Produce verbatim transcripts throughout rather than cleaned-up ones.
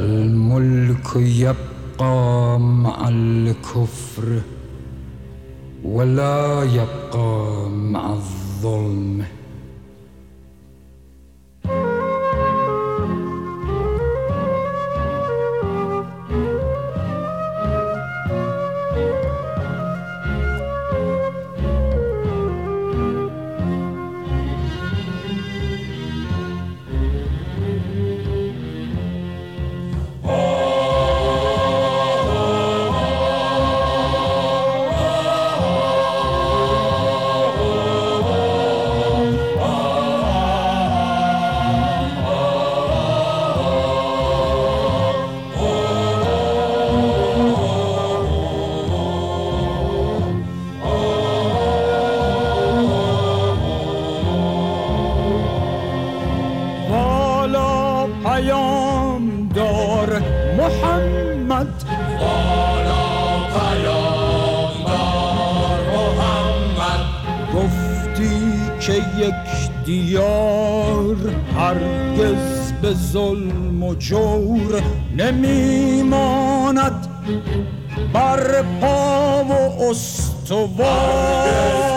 الملك يبقى مع الكفر ولا يبقى مع الظلم. پیامدار محمد، والا پیامدار محمد، گفتی که یک دیار هرگز به ظلم و جور نمیماند بر پا و استوار.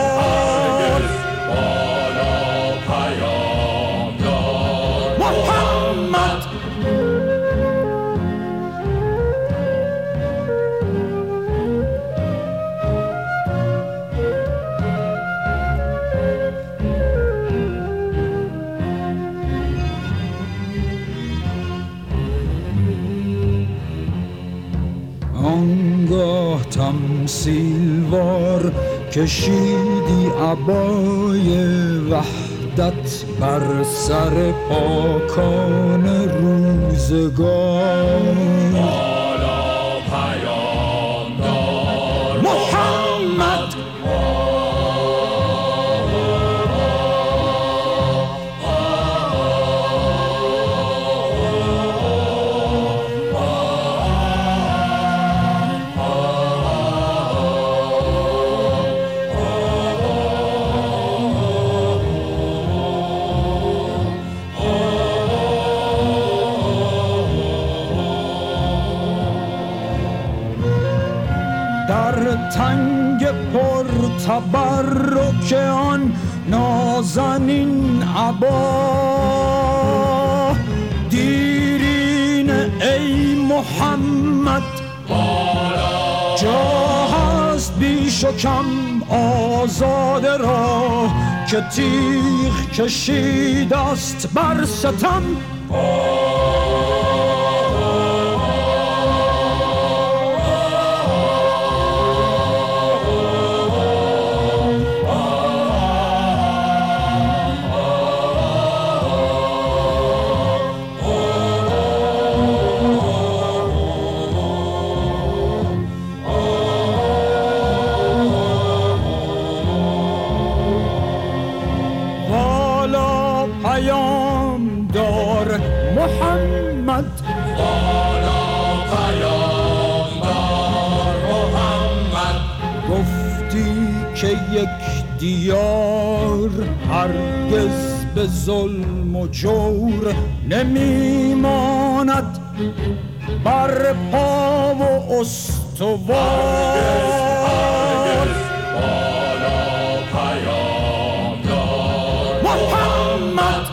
آنگاه تمثیلوار کشیدی عبای وحدت بر سر پاکان روزگار. والا پیامدار محمد، در تنگ پر تبرک آن نازنین عبا دیرینه ای محمد. جا هست بیش و کم آزاده را که تیغ کشید است بر ستم. پیامدار محمد، والا پیامدار محمد، گفتی که یک دیار هرگز به ظلم و جور نمیماند بر پا و استوار. والا پیامدار محمد،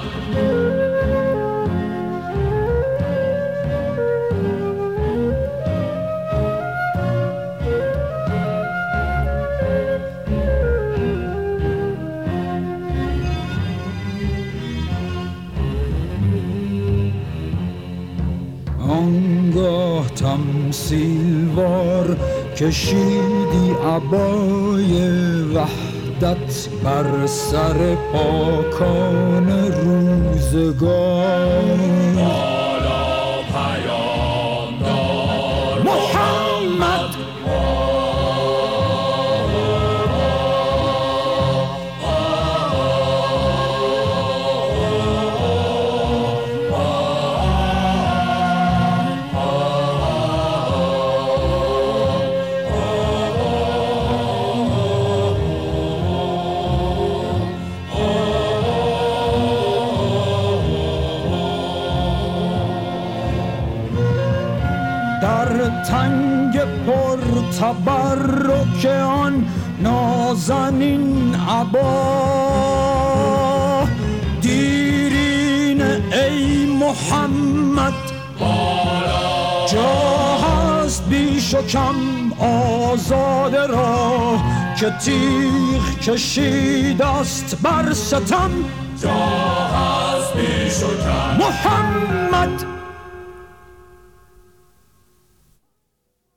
آنگاه تمثیلوار کشیدی عبای وحدت بر سر پاکان روزگار. والا پیامدار محمد، تنگ پر تبرک آن نازنین عبا. دیرینه ای محمد بالا، جا هست بیش و کم آزاده را که تیغ کشید است بر ستم. جا هست بیش و کم محمد